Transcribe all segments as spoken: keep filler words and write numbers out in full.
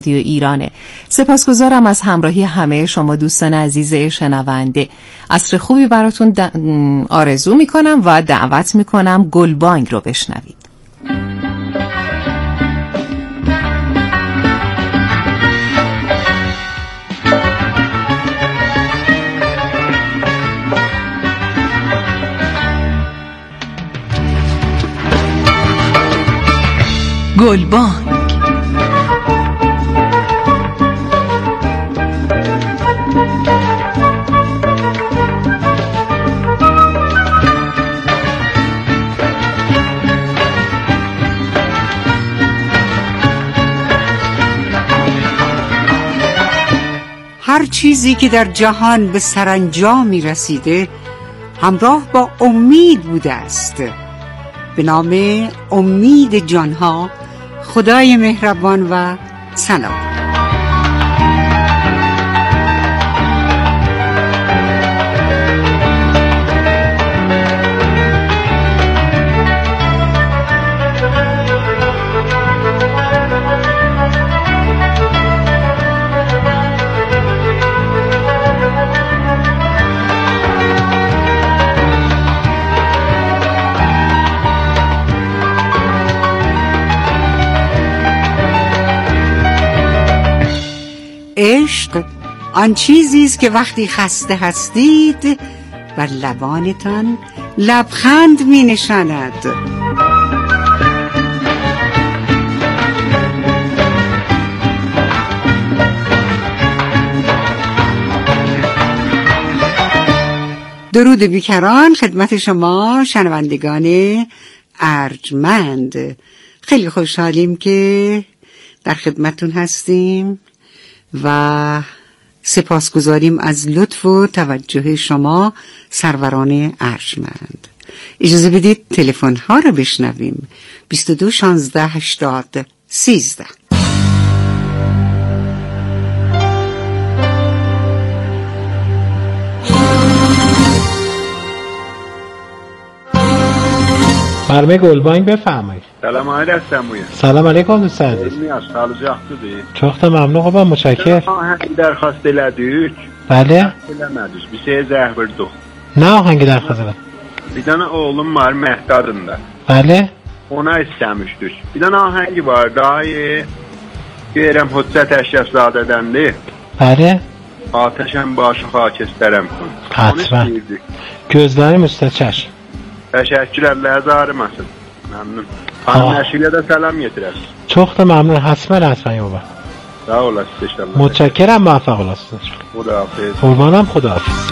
رادیو ایرانه. سپاسگزارم از همراهی همه شما دوستان عزیز شنونده. عصر خوبی براتون د... آرزو میکنم و دعوت میکنم گلبانگ رو بشنوید. گلبانگ. هر چیزی که در جهان به سرانجامی رسیده همراه با امید بوده است. به نام امید جانها، خدای مهربان و سلام. عشق آن چیزی است که وقتی خسته هستید بر لبانتان لبخند می نشاند. درود بیکران خدمت شما شنوندگان ارجمند. خیلی خوشحالیم که در خدمتتون هستیم و سپاسگزاریم از لطف و توجه شما سروران ارجمند. اجازه بدید تلفن ها رو بشنویم. بیست و دو شانزده هشتاد سیزده. برنامه گلبانگ بفرمایید. سلام آقای دستمویه. سلام علیکم دوست عزیز. میاد سال جاختودی. چوخت ممنون خوبم متشکرم. آهنگ درخواست لدیک. بله. Biləmədik. Bir şey zəhvirdik. Ne ahengi درخواست var? Bir tane oğlum var Məhdadında. Bəli. Ona istəmişdik. Bir tane ahengi var. Daha iyi. Deyirəm Hüccət Əşrəfzadədəndir. Bəli. Atəşən başı xakistərəm kün. Hatırə. Gözlərim üstə çəş. Təşəkkürlər, zarımasın. Məmnun. Xanım Nəşilə də səlam yetirəs. Çox da məmnun. Həsmən həsmən yoba. Sağ olasın inşallah. متشکرم موفق olasınız. خداحافظ. قربانم خداحافظ.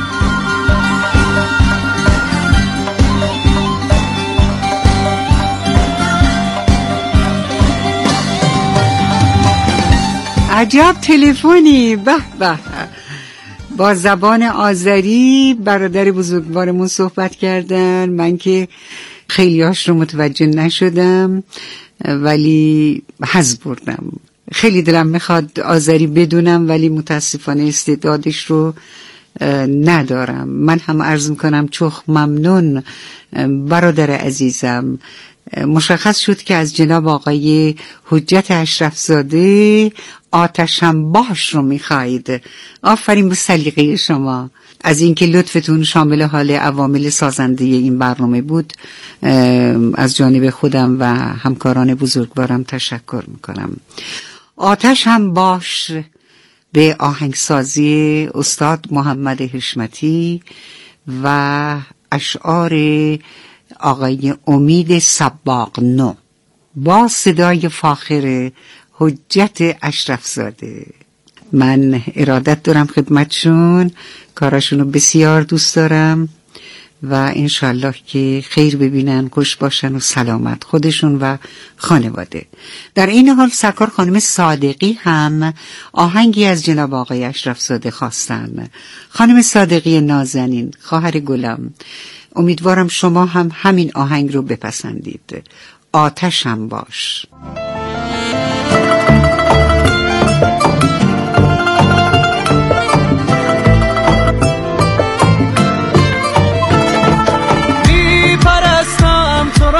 عجب تلفنی. به به. با زبان آذری برادر بزرگوارمون صحبت کردن. من که خیلیاش رو متوجه نشدم ولی حظ بردم. خیلی دلم میخواد آذری بدونم ولی متاسفانه استعدادش رو ندارم. من هم عرض میکنم چوخ ممنون برادر عزیزم. مشخص شد که از جناب آقای حجت اشرفزاده آتشم باش رو میخواید. آفرین به سلیقه شما. از اینکه لطفتون شامل حال عوامل سازنده این برنامه بود از جانب خودم و همکاران بزرگوارم تشکر میکنم. آتش هم باش به آهنگسازی استاد محمد حشمتی و اشعار آقای امید سباقنو با صدای فاخر حجت اشرفزاده. من ارادت دارم خدمتشون، کاراشونو بسیار دوست دارم و انشالله که خیر ببینن، خوش باشن و سلامت خودشون و خانواده. در این حال سرکار خانم صادقی هم آهنگی از جناب آقای اشرفزاده خواستن. خانم صادقی نازنین، خواهر گلم، امیدوارم شما هم همین آهنگ رو بپسندید. آتشم باش.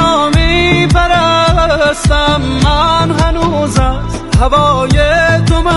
من هنوز از هوای تو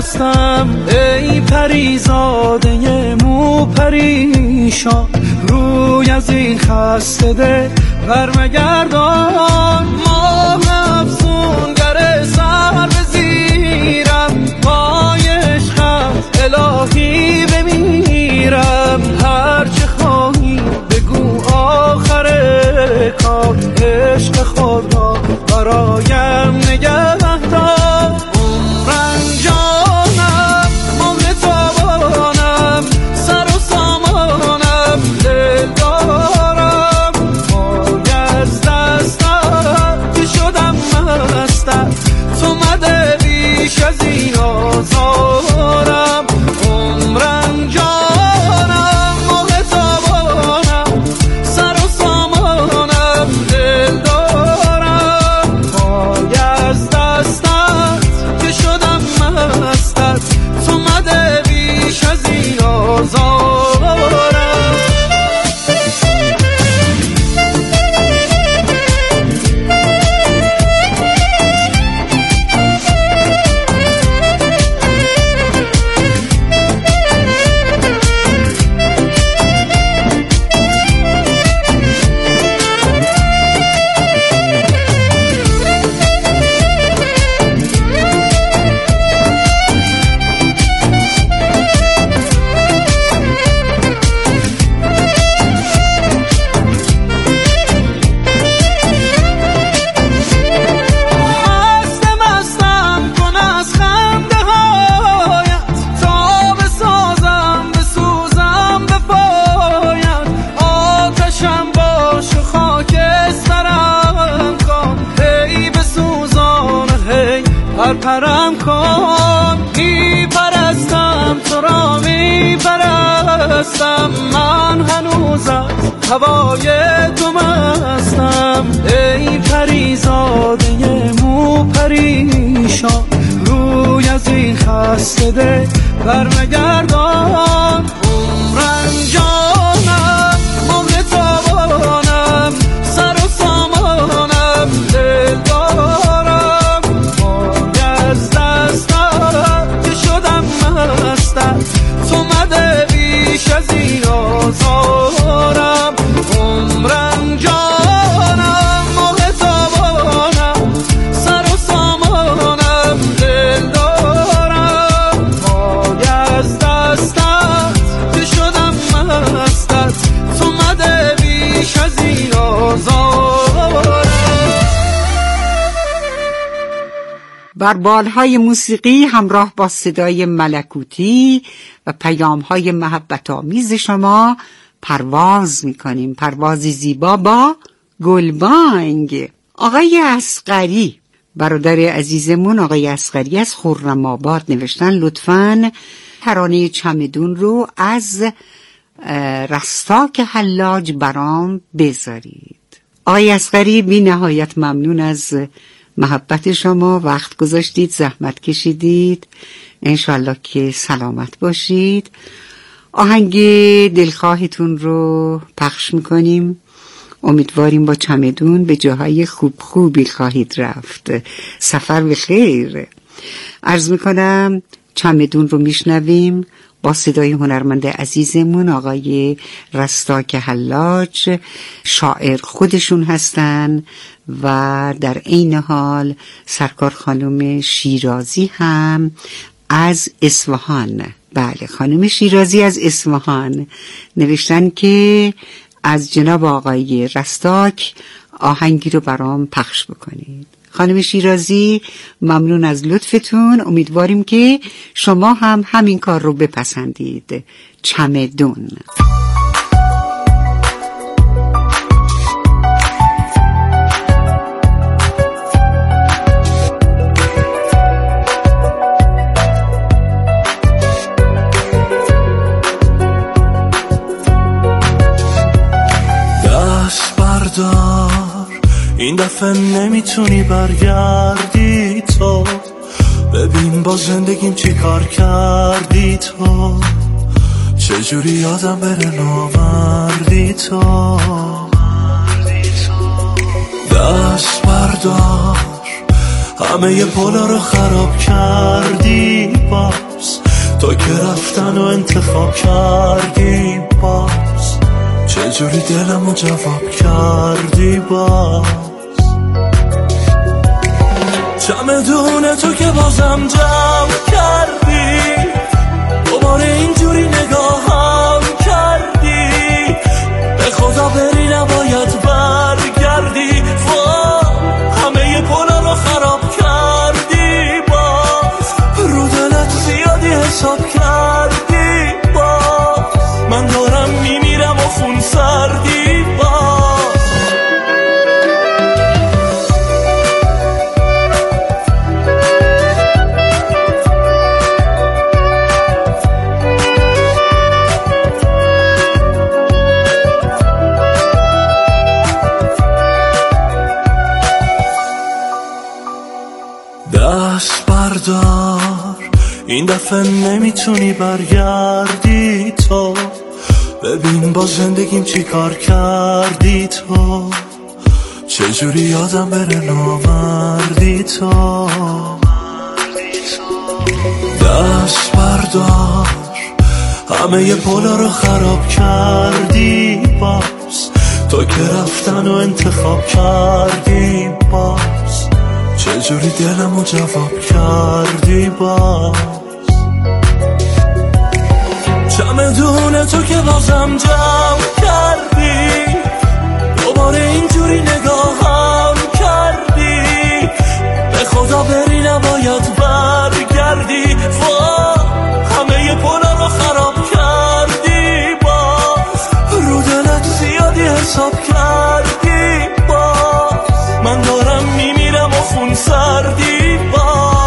هستم ای پریزاده مو پریشان، روی از این خسته دل برمگردان. ماه افسونگر سر بزیرم، پای عشقت الهی بمیرم. هرچه خواهی بگو آخر کار، عشق خود را برایم نگه دار. عمرم جانم مهر تابانم، سر و سامانم دل دارم. پای از دستم که شدم مستم، تو مده بیش از این آزارم. عمرم جانم مهر تابانم، سر و سامانم دل دارم. پای از دستم که شدم مستم، تو مده بیش از این آزارم. پرم کن، می پرستم تو را، می پرستم. من هنوز از هوای تو مستم ای پریزاده مو پریشان، روی از این خسته دل برمگردان. عمرم جانم مهر تابانم، سر و سامانم دل دارم. از دستم که شدم مستم، تو مده بیش از این آزارم. عمرم جانم مهر تابانم، سر و سامانم دل دارم. پای از دستم که شدم مستم، تو مده بیش از این آزارم. بر بالهای موسیقی همراه با صدای ملکوتی و پیام‌های محبت آمیز شما پرواز می‌کنیم، پروازی زیبا با گلبانگ. آقای اصغری، برادر عزیزمون آقای اصغری از خرم‌آباد نوشتن لطفاً ترانه چمدون رو از رستاک حلاج برام بذارید. آقای اصغری بی نهایت ممنون از محبت شما، وقت گذاشتید، زحمت کشیدید. انشالله که سلامت باشید. آهنگ دلخواهتون رو پخش میکنیم. امیدواریم با چمدون به جاهای خوب خوبی خواهید رفت. سفر به خیر. عرض میکنم چمدون رو میشنویم با صدای هنرمند عزیزمون آقای رستاک حلاج. شاعر خودشون هستن و در عین حال سرکار خانم شیرازی هم از اصفهان. بله، خانم شیرازی از اصفهان نوشتن که از جناب آقای رستاک آهنگی رو برام پخش بکنید. خانم شیرازی ممنون از لطفتون. امیدواریم که شما هم همین کار رو بپسندید. چمدون. دست بردار، این دفعه نمیتونی برگردی تو. ببین با زندگیم چی کار کردی تو، چجوری یادم بره نامردی تو. دست بردار، همه ی پولا رو خراب کردی با کردی باز، چجوری دلمو جواب کردی باز. چمدون تو که بازم جمع کردی، دوباره اینجوری نگاهم کردی، به خدا بری نباید برگردی. همه پلا رو خراب کردی باز، رو دلت زیادی حساب کردی باز. من دارم میمیرم و خون سردی باز. دست بردار، این دفعه نمیتونی برگردی تو. ببین با زندگیم چی کار کردی تو، چجوری یادم بره نامردی تو. دست بردار، همه ی پولا رو خراب کردی باز، تو که رفتن و انتخاب کردی باز، چجوری دلمو جواب کردی باز. چمدون تو که بازم جمع کردی، دوباره اینجوری نگاهم کردی، به خدا بری نباید برگردی. همه ی پولا رو خراب کردی باز، رو دلت زیادی حساب کردی باز. من دارم میمیرم و خون سردی باز.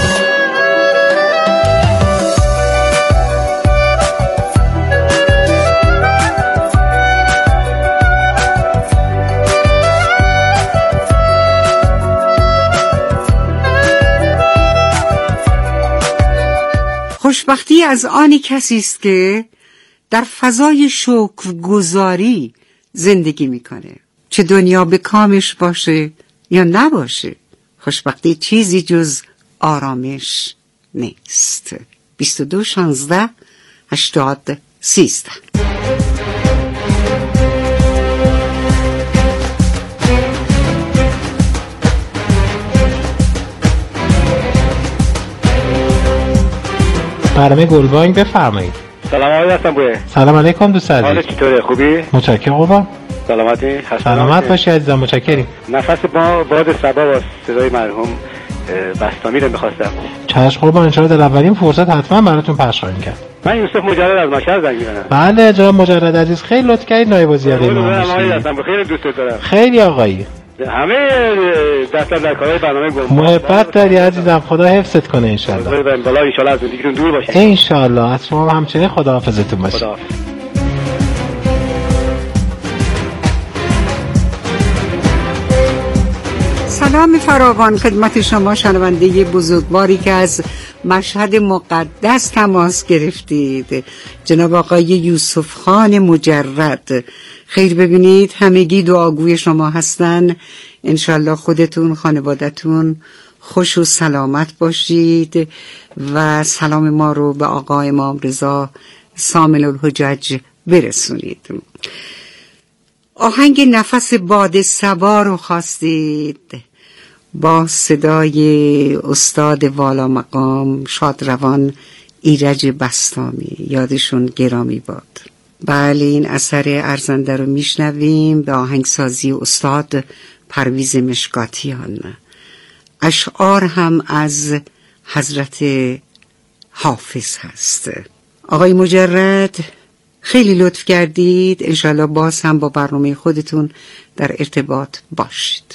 خوشبختی از آن کسی است که در فضای شکرگزاری زندگی میکنه، چه دنیا به کامش باشه یا نباشه. خوشبختی چیزی جز آرامش نیست. بیست و دو شانزده هشتاد سیزده. برنامه گلبانگ بفرمایید. سلام آقای هستم بویه. سلام علیکم دوست عزیز. حالت چطوره؟ خوبی؟ متشکرم قربان. سلامتی؟ سلامت باشی عزیزم، متشکریم. نفس ما باد صبا با صدای مرحوم بستامی رو می‌خواستم. چشم قربان، ان شاءالله در اولین فرصت حتما براتون پخش خواهیم کرد. من یوسف مجرد از مشهد زنگ می‌زنم. بله جناب مجرد عزیز، خیلی لطف کردید نایب وزیر ما هستم. خیلی دوست دارم. خیلی آقایی. همه دست در کارهای برنامه گم محبت داری عزیزم، خدا حفظت کنه ان شاء الله. بالا ان شاء الله از زندگیتون دور باشید. ان شاء الله. از شما همچنین خداحافظتون باشه. خداحافظ. سلام فراوان خدمت شما شنونده بزرگواری که از مشهد مقدس تماس گرفتید، جناب آقای یوسف خان مجرد. خیر ببینید، همگی دعاگوی شما هستن. انشالله خودتون خانوادتون خوش و سلامت باشید و سلام ما رو به آقا امام رضا سامل الحجج برسونید. آهنگ نفس باد صبا رو خواستید با صدای استاد والا مقام شادروان ایرج بستامی، یادشون گرامی باد. بله، این اثر ارزنده رو میشنویم به آهنگسازی استاد پرویز مشکاتیان. اشعار هم از حضرت حافظ هست. آقای مجرد خیلی لطف کردید. انشالله باز هم با برنامه خودتون در ارتباط باشید.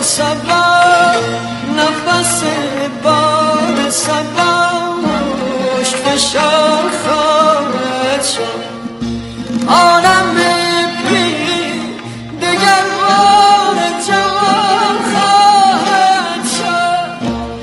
سبا نفس باد سبا مشت فشار خواهد شد عالم بی دگر بار جوان خواهد شد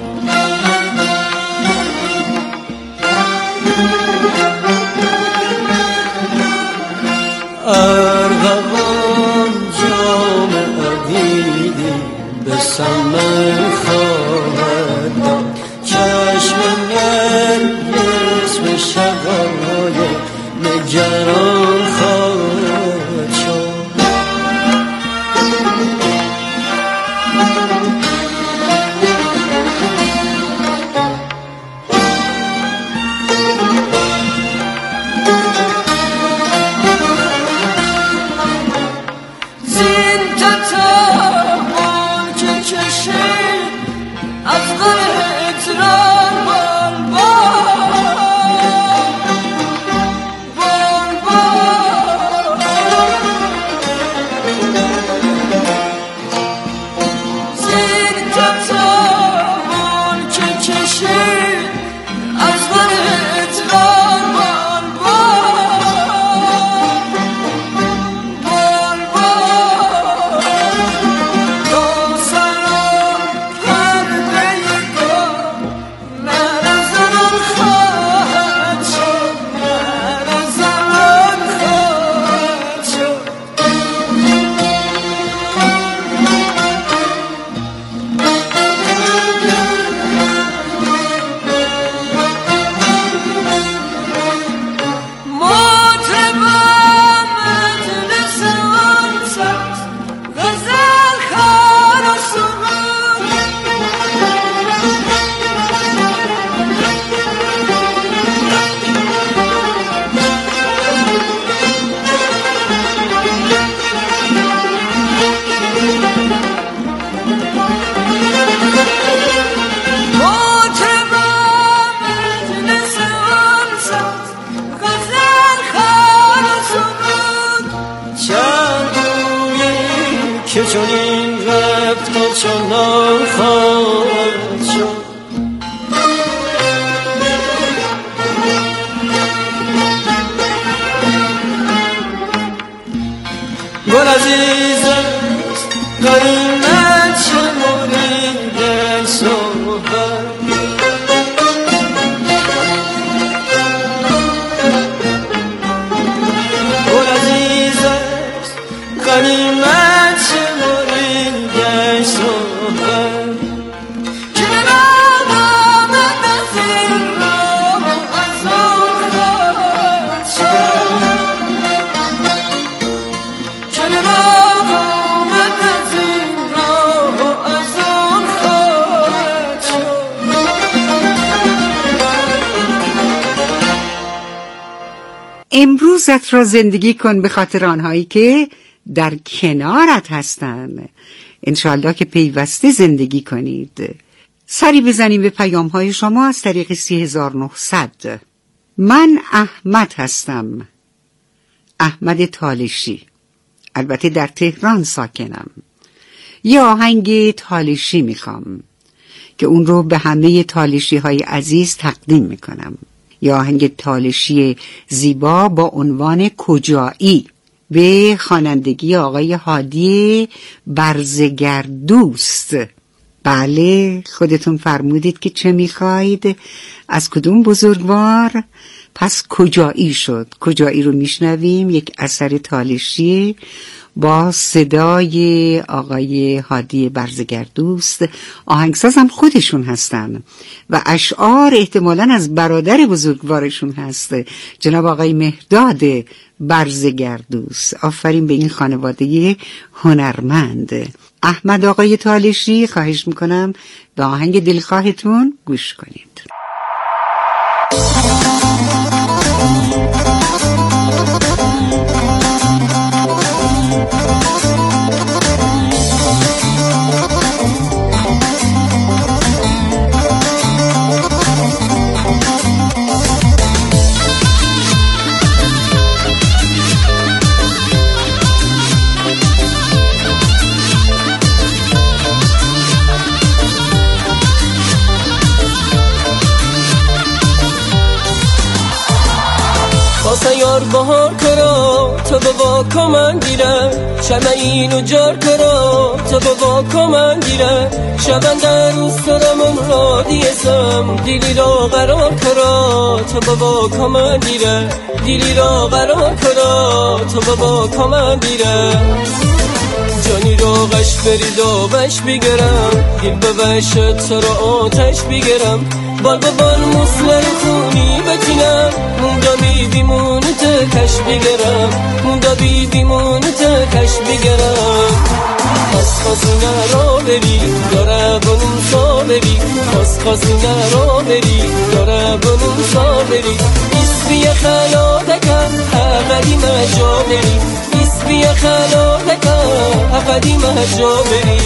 ارغوان جام عقیدی به سمن خواهد داد چشم نرگس به شقای نگران خواهد شد زین تتابان که کشید از غر اطرار بال بال بال زین تتابان که کشید از غر اطرار بال بال بال تو سران پرده گل نرزان خواهد شد نرزان خواهد شد مطربان مجلس آنست غزل خوان و سرود مطربان مجلس آنست غزل خوان و سرود چند گویی که چنین رفت و چنان خواهد شد گل عزیز است قیمت شمرید صحبت گل عزیز است غنیمت شمرید صحبت که نام آمد از این راه و از آن خواهد شد که نام آمد از این راه و از آن خواهد شد امروزت را زندگی کن به خاطر آنهایی که در کنارت هستند. انشالله که پیوسته زندگی کنید. سری بزنیم به پیام های شما از طریق سی هزار و نهصد. من احمد هستم، احمد تالشی، البته در تهران ساکنم. یه آهنگ تالشی میخوام که اون رو به همه تالشی های عزیز تقدیم میکنم. یه آهنگ تالشی زیبا با عنوان کجایی به خوانندگی آقای هادی برزگردوست. بله خودتون فرمودید که چه میخواید، از کدوم بزرگوار؟ پس کجایی شد. کجایی رو میشنویم، یک اثر تالشی با صدای آقای هادی برزگردوست. آهنگساز هم خودشون هستن و اشعار احتمالاً از برادر بزرگوارشون هست، جناب آقای مهداد برزگردوست. آفرین به این خانواده هنرمند. احمد آقای تالشی، خواهش میکنم به آهنگ دلخواهتون گوش کنید. بار بهار کرا تو بابا کمان گیره شمه اینو جار کرا تو بابا کمان گیره شبن در روز سرمون را دیسم دیلی را قرار کرا تو بابا کمان گیره دیلی را قرار کرا تو بابا کمان گیره جانی رو غش برید و بش بگرم دل به وشت سر آتش بگرم بال به بال مسلر خونی بچینم موندا بی بیمون تکش بگرم موندا بی بیمون تکش بگرم خاص خاصی نرا بری داره بنون صابری خاص خاصی نرا بری داره بنون صابری اسبی خلا دکم اقلی مجا بری اسبی خلا دکم اقلی مجا بری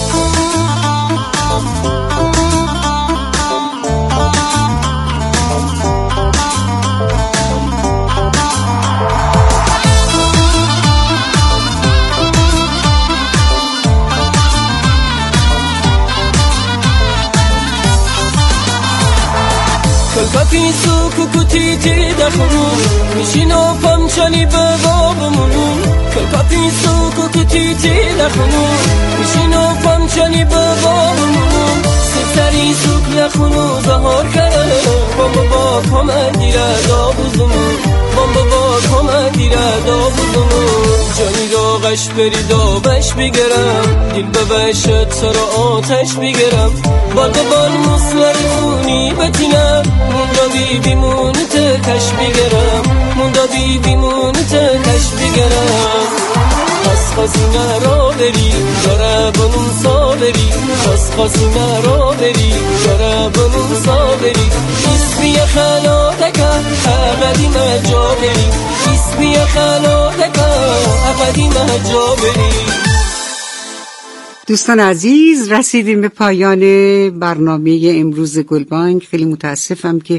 کلپاپی سو کوکوتی تی دخونون میشینو پامچانی به بابمونون کلپاپی سو کوکوتی تی دخونون میشینو پامچانی به بابمونون سری سوک نخونو بهار کرده بام بابا کمن دیره دابوزمون بام بابا کمن دیره دابوزمون جانی را غش برید و بش بگرم دل به وشت سر آتش بگرم بال به بال مسلر خونی بتینم موندا بی بیمون تکش بگرم موندا بی بیمون تکش بگرم خاص خاصی نرا بری داره بنون صابری خاص خاصی نرا بری داره بنون صابری اسبی خلا دکم اقلی مجا بری اسبی خلا دکم اقلی مجا بری. دوستان عزیز رسیدیم به پایان برنامه امروز گلبانگ. خیلی متاسفم که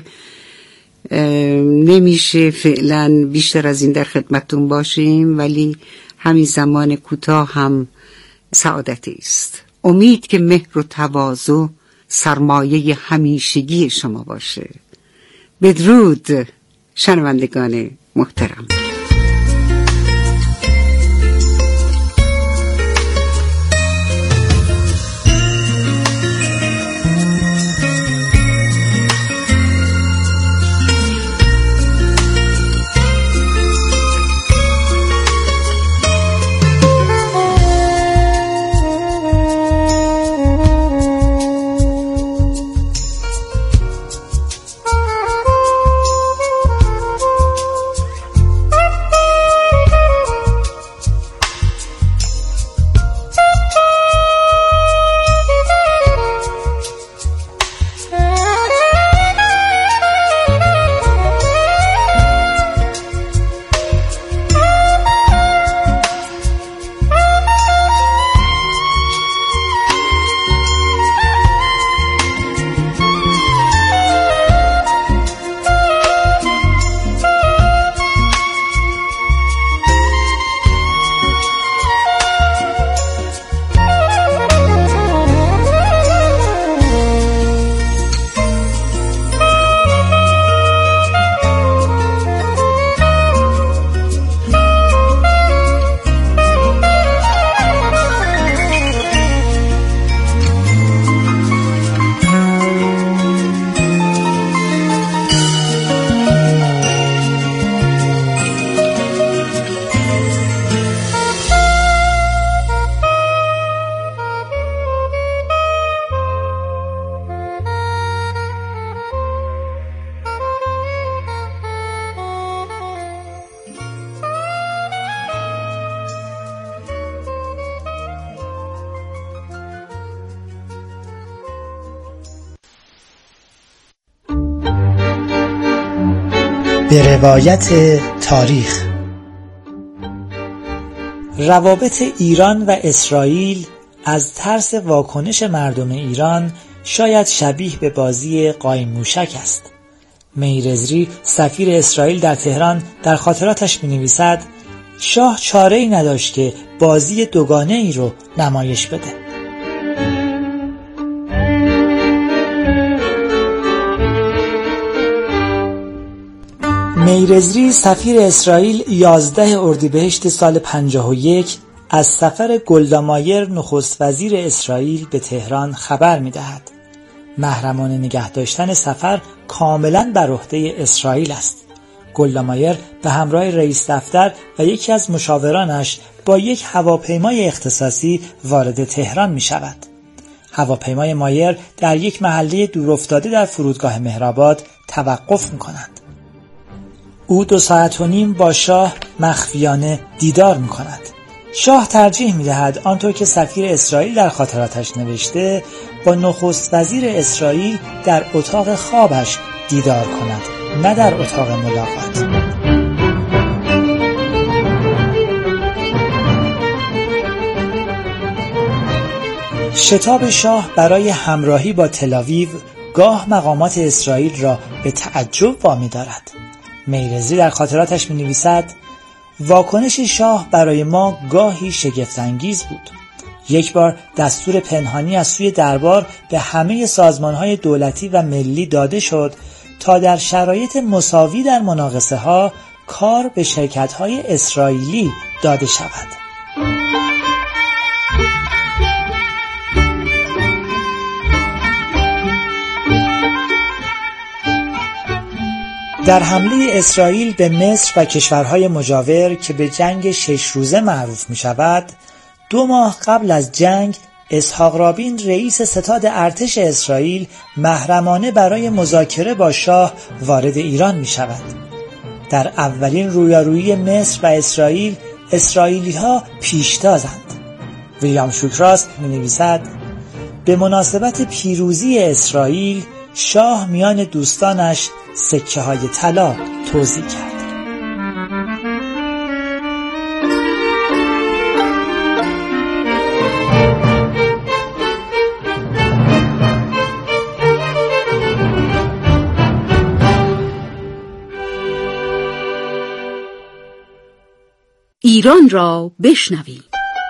نمیشه فعلا بیشتر از این در خدمتتون باشیم، ولی همین زمان کوتاه هم سعادتی است. امید که مهر و تواضع سرمایه همیشگی شما باشه. بدرود شنوندگان محترم. به روایت تاریخ، روابط ایران و اسرائیل از ترس واکنش مردم ایران شاید شبیه به بازی قایم موشک است. میرزری سفیر اسرائیل در تهران در خاطراتش می‌نویسد شاه چاره‌ای نداشت که بازی دوگانه ای رو نمایش بده. میرزری سفیر اسرائیل یازده اردیبهشت سال پنجاه و یک از سفر گلدا مایر نخست وزیر اسرائیل به تهران خبر می‌دهد. محرمانه نگه داشتن سفر کاملاً بر عهده اسرائیل است. گلدا مایر به همراه رئیس دفتر و یکی از مشاورانش با یک هواپیمای اختصاصی وارد تهران می‌شود. هواپیمای مایر در یک محله دورافتاده در فرودگاه مهرآباد توقف می‌کند. او دو ساعت و نیم با شاه مخفیانه دیدار می‌کند. شاه ترجیح می‌دهد آنطور که سفیر اسرائیل در خاطراتش نوشته با نخست وزیر اسرائیل در اتاق خوابش دیدار کند، نه در اتاق ملاقات. شتاب شاه برای همراهی با تل‌آویو گاه مقامات اسرائیل را به تعجب وامی دارد. میرزری در خاطراتش می‌نویسد واکنش شاه برای ما گاهی شگفت‌انگیز بود. یک بار دستور پنهانی از سوی دربار به همه سازمان‌های دولتی و ملی داده شد تا در شرایط مساوی در مناقصه‌ها کار به شرکت‌های اسرائیلی داده شود. در حمله اسرائیل به مصر و کشورهای مجاور که به جنگ شش روزه معروف می شود، دو ماه قبل از جنگ اسحاق رابین رئیس ستاد ارتش اسرائیل محرمانه برای مذاکره با شاه وارد ایران می شود. در اولین رویارویی مصر و اسرائیل اسرائیلی ها پیشتازند. ویلیام شوکراست می نویسد به مناسبت پیروزی اسرائیل شاه میان دوستانش سکه های طلا توزیع کرد. ایران را بشنوید.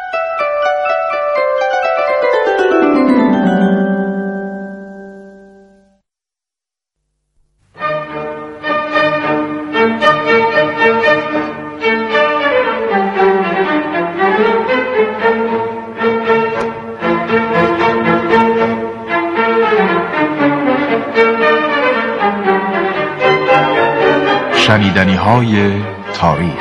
شنیدنی‌های تاریخ.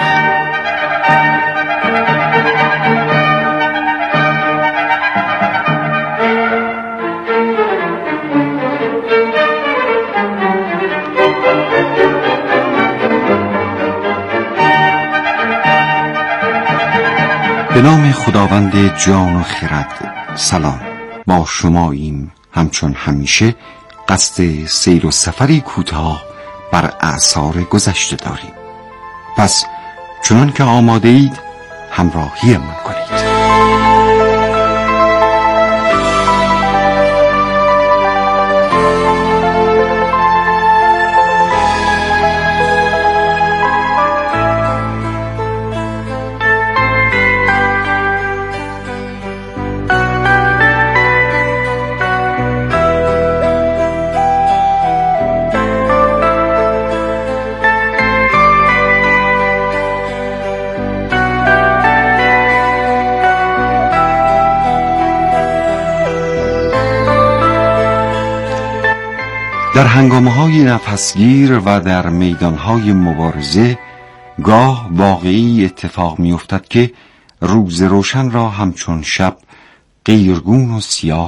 به نام خداوند جان و خرد. سلام، با شماییم همچون همیشه قصد سیر و سفری کوتاه بر اعصار گذشته داریم. پس چنان که آماده اید همراهی من کنید. در هنگامه‌های نفسگیر و در میدانهای مبارزه گاه واقعی اتفاق می‌افتد که روز روشن را همچون شب غیرگون و سیاه